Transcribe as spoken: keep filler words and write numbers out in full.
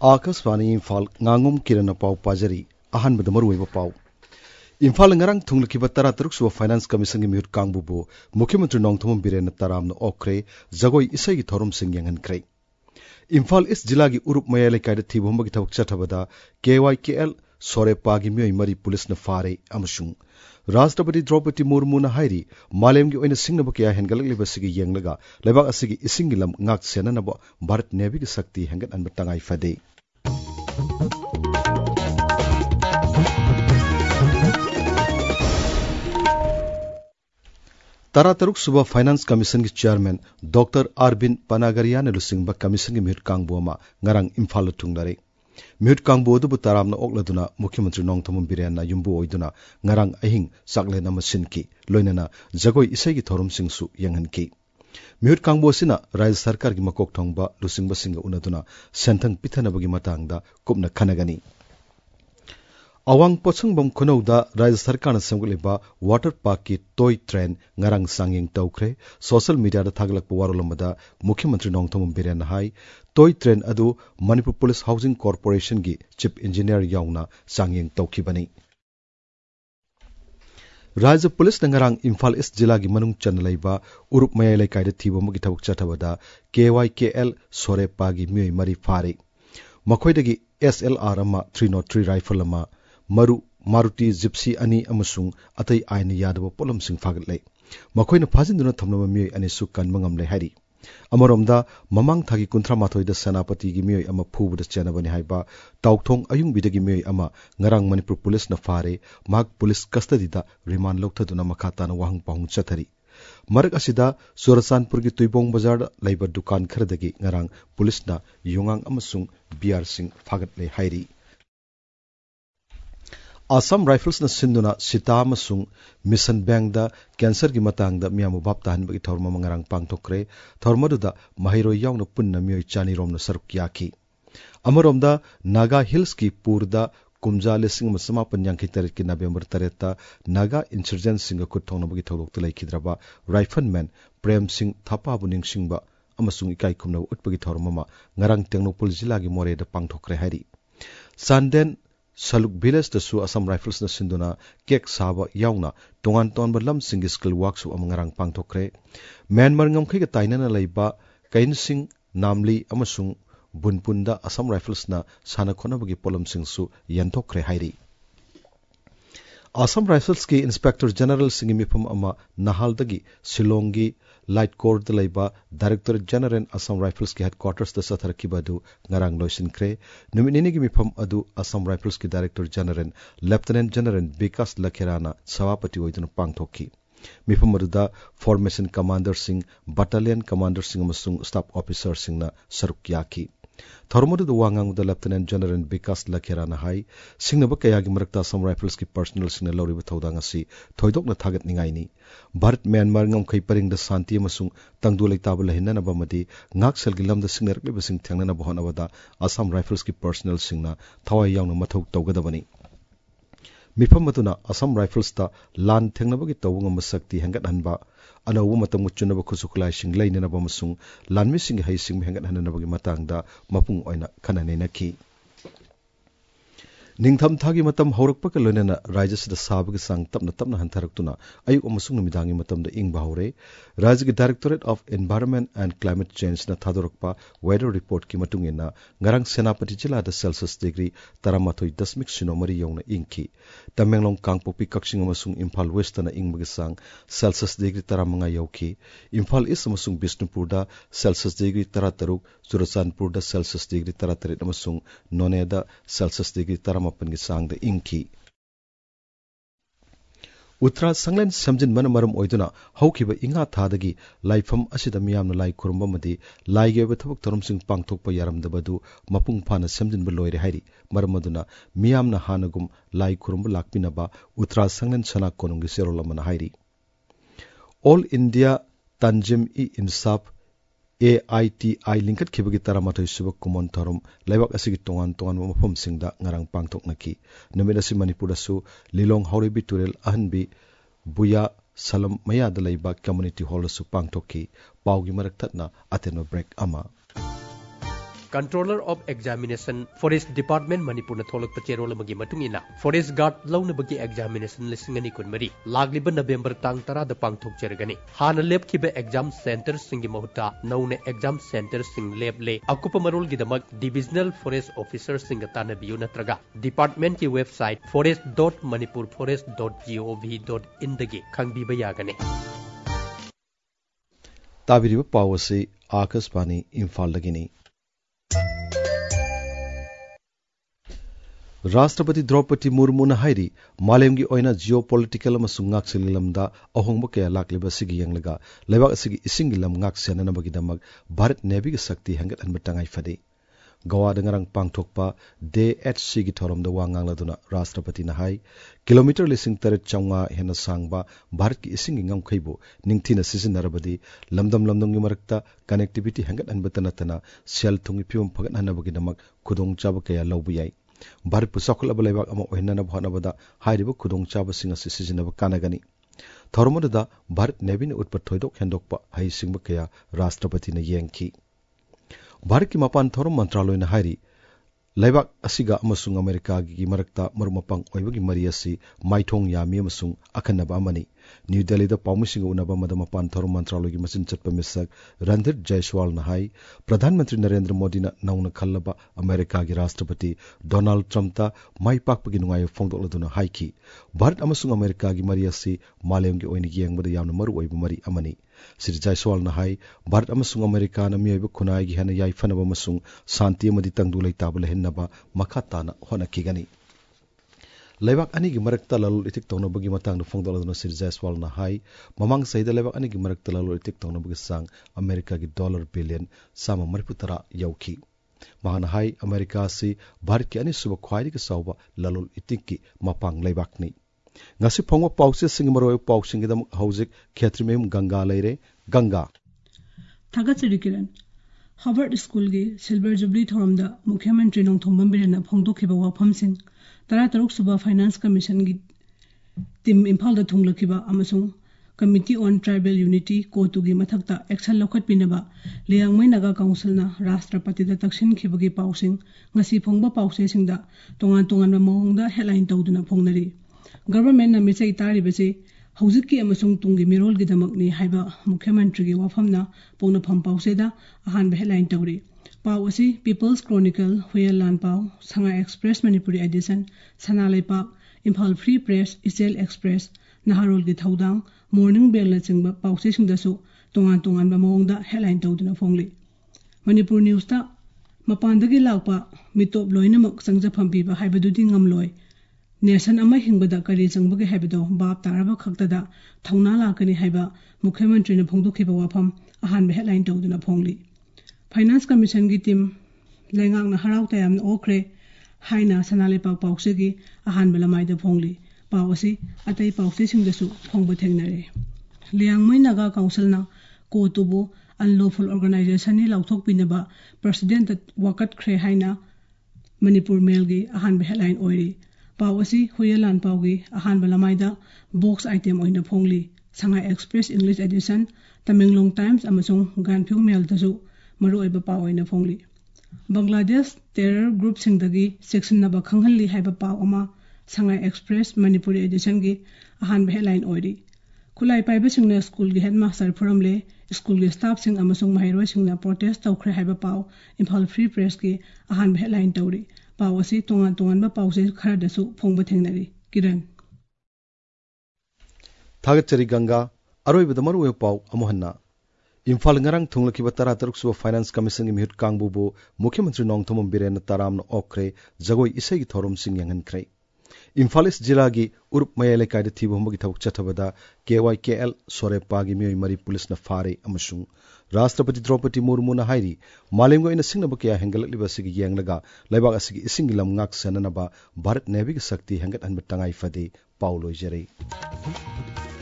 Akashvani Imphal ngangum kirana pau pajari ahan bada maruiba pau Imphal ngarang thunglakiba tara taruk suwa finance commission gi mihut kangbu bu मुख्यमंत्री Nongthombam villain तारामनो ओखरे जगोई इसै gi thorum sing yangan kre Imphal इस जिला gi उरुप मयाले कायदा थिबोम gi थबक चथबदा केवाईकेएल सोरेपा gi मियोय मरी police न फारे अमसुंग राष्ट्रपति द्रौपदी मुर्मू न हाइरी मालेम gi ओइना सिंगनब कया हेंगलकलिबा सिगी येंगलगा लेबाक असिगी इसिंगी लम ngak सेननब भारत नेवी gi शक्ति हेंगत अनब तंगाई फदे तरा तरुक सुबह फाइनेंस कमीशन की चेयरमैन डॉक्टर अरविंद पनागरिया ने लुसिंग कमीशन की मिहुट कांगबोमा ngarang इम्फाल थुंगदरे मिहुट कांगबो दुबु तारामना ओकलदुना मुख्यमंत्री नोंगथम बिरेन युम्बु ओइदुना ngarang अहिंग साकलेन मसिनकी लोइनना जगोई इसै की थोरम सिंगसु यंगनकी मिहुट कांगबो सिना राज्य सरकार की मकोक थोंगबा लुसिंग बसिंग उनदुना सेंथंग पिथनबगी मतंगदा कुपना खनगनी अवांग पोचंगबम खुनौदा राज्य सरकार सेमगलिबा वाटर पार्क की टॉय ट्रेन ngarang सांगिंग तौख्रे सोशल मीडिया थागलक वारोलमदा मुख्यमंत्री नोंगथम बिरेन हाई टॉय ट्रेन अदु मणिपुर पुलिस हाउसिंग कॉर्पोरेशन की चीफ इंजीनियर याउना सांगिंग तौखिबनी राज्य पुलिस ngarang इम्फाल ईस्ट जिला की मनुंग चनलैबा उरुप मयालै कायदा थिबोमगी थबक चथबदा केवाईकेएल सोरेपा की मियोय मरी फारे मखोयदगी एसएलआर अमा थ्री नॉट थ्री राइफल अमा मरु मारुति जिप्सी अनि अमसुंग अतै आइन यादव पोलम सिंह फागले मखोयना फाजिन्दुना थमलम मियोय अनि सु कनमंगमले हारि अमरोमदा ममांग थागी कुंथ्रा माथोय द सेनापति की मियोय अमा फुबुद चेनबनि हाइबा ताउथोंग अयुंग बिदगी मियोय अमा ngarang मणिपुर पुलिस न फारे माग पुलिस कस्टडी दा रिमांड लौथदुना मखाताना वाहंग पाहुंग चथरी मरक असिदा सोरसानपुर की तुइबोंग बाजार लैबा दुकान खरदगी ngarang पुलिस ना योंगांग अमसुंग बीआर सिंह फागतले हाइरी असम राइफल्स न सिंधुना सीता अमसुंग मिशन बैंक दा कैंसर की मतंग दा मियामु बाप ताहनबगी थौरम मंगरंग पांगथोक्रे थौरमदुदा महिरो यावनो पुन्ना मियोय चानी रोमन सरुक याखी अमरोमदा नागा हिल्स की पूरदा कुमजा लिसिंग समापन यांखी तरह की नवंबर तरह नागा इंसर्जेंट सिंह खुथोंनबगी थौरोक लैखिद्रबा राइफलमैन प्रेम सिंह थापा बुनिंग सिंह अमसुंग इकाई खुमनब उटपगी थौरममा ngarang टेक्नोपोल जिला की मोरेदा पांगथोक्रे हारी सानदेन सलुक विलेज दसु असम राइफल्स न सिंधुना केक साबा यावना तोंगान तोंबा लम सिंग स्किल वर्कसु अमंगरंग पांगथोक्रे म्यांमार ngमखैगा ताइनना लैबा कैन सिंह नामली अमसुंग बुनपुंदा असम राइफल्स न साना खोनबगी पोलम सिंगसु यंथोक्रे हाइरी असम राइफल्स की इंस्पेक्टर जनरल सिंह मिफम अमा नहालदगी शिलोंगी लाइट कोर द लैबा डायरेक्टर जनरल असम राइफल्स की हेडक्वार्टर्स द सथरकिबदु ngarang लोइसिनख्रे नुमिनिनि की मिफम अदु असम राइफल्स की director general lieutenant general Vikas लखेराना सभापति ओइदुन पांगथोकी मिफम अदुदा फॉर्मेशन कमांडर सिंह बटालियन कमांडर सिंह अमसुंग स्टाफ ऑफिसर सिंह सरुक याखी थौरमदु वांगांग द लेफ्टिनेंट जनरल विकास लखेराना हाई सिंगनब कयागी मरकता असम राइफल्स की पर्सनल सिंह लौरिब थौदांग असि थोइदोकना थागतनिंगाइनी भारत म्यांमार ngमखै परिंग शांति अमसुंग तंगदु लैताब लहिननब मदि ngakselgi lamda singnarklib sing thangnana bohanabada Assam rifles की पर्सनल सिंगना थवाय यावना मथौ तौगदबनी मिफम मतुना असम राइफल्स ता लान थेंगनबगी तौंगम शक्ति हेंगत हनबा अनौब मतम चुनब खुसुखलाय सिंग लैननब अमसुंग लानमि सिंग है सिंग हेंगत हननबगी मतंगदा मपुंग ओइना खननेनखी निंगथम थागी मतम हौरकपक लोइनना राज्यसिदा साबगी सांग तपना तपना हंथरक्तुना अयुक अमसुंग निमिदांगी मतमदा इंगबा हौरे राज्य की directorate of environment and climate change ना थादोरकपा वेदर रिपोर्ट की मतुंगिना ngarang सेनापति जिला द सेल्सियस डिग्री तरामाथोई दशमिक सिनो मरी यौना इंखी तमेंगलोंग कांगपोपी कक्सिंग अमसुंग इम्फाल वेस्ट ना इंगबगी सांग सेल्सियस डिग्री तरामंगा यौखी इम्फाल ईस्ट अमसुंग बिष्णुपुर दा सेल्सियस डिग्री तरातरुक चुरचानपुर दा सेल्सियस डिग्री तरातरेट अमसुंग नोने दा सेल्सियस डिग्री तरा मपन की सांग द इंखी उत्तरा संगलेन समजिन मन मरम ओइदुना हौखिबा इंगा थादगी लाइफम असिदा मियामना लाई खुरम मदि लाइगे थबक थरम सिंग पांगथोकपा यारमदबदु मपुंग फाना समजिन बलोइरे हाइरी मरमदुना मियामना हानगुम लाई खुरम लाकपिनबा उत्तरा संगलेन सना कोनुंगी सेरोलमना हाइरी all India Tanzeem e Insaf A I T I लिंकट खिबगी तरामाथोई सुबक कुमन थरम लाइबाक असिगी तोंगान तोंगान मफम सिंगदा ngarang पांगथोकनकी नुमित असि मणिपुरदसु लिलोंग हाउरेबी तुरेल अहनबी बुया सलम मयाद लैबा कम्युनिटी हॉलसु पांगथोकी पाउगी मरक थतना अतेनो ब्रेक अमा controller of examination forest department Manipur न थोलक पचेरोल अमगी मतुंगिना फॉरेस्ट गार्ड लौनबगी एग्जामिनेशन लिसिंग अनि कुनमरी लागलिब नवेंबर तांग तरा द पांगथोकचरगनी हाना लेबखिबे एग्जाम सेंटर सिंगी महुता नौने एग्जाम सेंटर सिंग लेब ले अकुप मरोल गिदमक डिविजनल फॉरेस्ट ऑफिसर सिंग तानबियु नत्रगा डिपार्टमेंट की website forest dot Manipur forest dot GOV dot in दगी खंगबीबा यागने ताबिरिबा पाव असी आकाशवाणी इम्फाल दगिनी राष्ट्रपति द्रौपदी मुर्मू हाइरी मालेमगी ओइना जियोपोलिटिकल अमसुंग ngaksillamda ahongba kaya lakliba sigi yanglaga lebak asigi isingi lam ngaksenanabagi damak Bharat Navy gi sakti hangat anba tangai fade Goa dangarang pangthokpa day at sigi thoromda wangangladuna राष्ट्रपति na hai kilometer lising taret changwa hena sangba Bharat ki isingi ngamkhaibu ningthina sisinarabadi lamdam lamdam gi marakta connectivity hangat anba tanatana sel thungi pium phagat hanabagi damak khudong chaba kaya lawbu yai Bharat pusakul abalebak ama ohinana bhanabada hairibu khudong chaba singa sisinaba kanagani thoromada Bharat Navy ne utpat thoidok hendokpa hai singba kaya राष्ट्रपति na yengki Bharat ki mapan thorom mantraloy na hairi Laibak asiga amasung Amerika gi marakta marumapang oibagi mari asi maithong yami amasung akhanaba amani New Delhi da paumising unaba madama pan thorom mantraloy gi masin chatpa misak Randhir Jaiswal na hai Pradhan Mantri Narendra Modi na nauna khallaba Amerika gi Rashtrapati Donald Trump ta mai pakpagi nungai phongdokladuna haiki Bharat amasung Amerika gi mari asi malem gi oini gi yangbada yamna maru oibu mari amani Sri Jaiswal na hai Bharat amasung Amerika na miyoiba khunai gi hana yai fanaba amasung santi amadi tangdu leitabala naba makhatana honakigani Lebak ani gi marakta lalul itik tongna bagi matang du phongdoladuna Sri Jaiswal na hai mamang saida lebak ani gi marakta lalul itik tongna bagi sang Amerika gi dollar billion sama mariputara yauki mahana hai Amerika si Bharat ki ani suba khwairi gi sauba lalul itik ki mapang lebak ni ngasi phongwa pause sing maroi pausing gi dam hauzik khetrimem Ganga leire Ganga Thagatsiri Kiran Harvard School gi Silver Jubilee Thoramda Mukhyamantri Nongthombam Birena Phongdokhiba wafamsing Tara Taruk Suba Finance Commission gi Tim Imphal da thunglakhiba amasung Committee on Tribal Unity Kotu gi mathakta action lokhat pinaba Liangmai Naga Council na Rashtrapati da takshin khibagi pausing ngasi phongba pause singda tongan tongan ba mawngda headline tawduna phongnari Government na misai tari base Hauziki amasung tungi mirol gi damakni haiba Mukhyamantri gi wafamna pongna pham pause da ahan ba headline tawri Pau asi People's Chronicle Huyal Lan Pau Sanga Express Manipuri Edition Sanalai Pak Imphal Free Press Isel Express Naharol gi thaudang Morning Bell la chingba pause singdasu tongan tongan ba mawngda headline tawduna phongli Manipur News ta mapandagi lakpa mitop loinamak sangja phampi ba haibadudi ngamloi Nation ama hingbada kari changbagi haibado bab taraba khaktada thauna lakani haiba Mukhyamantri na phongdokhiba wafam ahan ba headline tawduna phongli Finance Commission gi team lengang na harau tayam na okre haina sanale pak pause gi ahan ba lamai da phongli pawasi atai pause singdasu phongba thengnare Liangmai Naga Council na kotubu unlawful organization ni lauthok pinaba president wakat khre haina Manipur Mail gi ahan ba headline oiri Pawasi Huyalan Paugi ahan balamaida box item oina phongli Sanga Express English Edition Tamenglong Times amasung Ganphyung Mail tasu maru oiba paw oina phongli Bangladesh terror group singdagi section naba khanghalli haiba paw ama Sanga Express Manipuri Edition gi ahan ba headline oiri Khulai paiba singna school gi headmaster forum le school gi staff sing amasung mahairoi singna protest tawkhre haiba paw Imphal Free Press gi ahan ba headline tawri Pawasi tongan tongan ba pause khara dasu phongba thengnari Kiran Thagatsari Ganga aroi bidamaru we paw amohanna Imphal ngarang thunglakiba tara taruk suba Finance Commission gi mihut kangbubu Mukhyamantri Nongthomam Biren taramna okre jagoi isai gi thorom sing yangan krai Imphal East jila gi urup mayale kaida thibu humgi thawuk chathabada K Y K L Sorepa gi miyoi mari police na fare amasung Rashtrapati Draupadi Murmu na hairi malemgo ina singnaba kaya hengalakliba sigi yanglaga laibak asigi isingi lam ngak sananaba Bharat Navy gi sakti hengat anba tangai fade Paulo Jere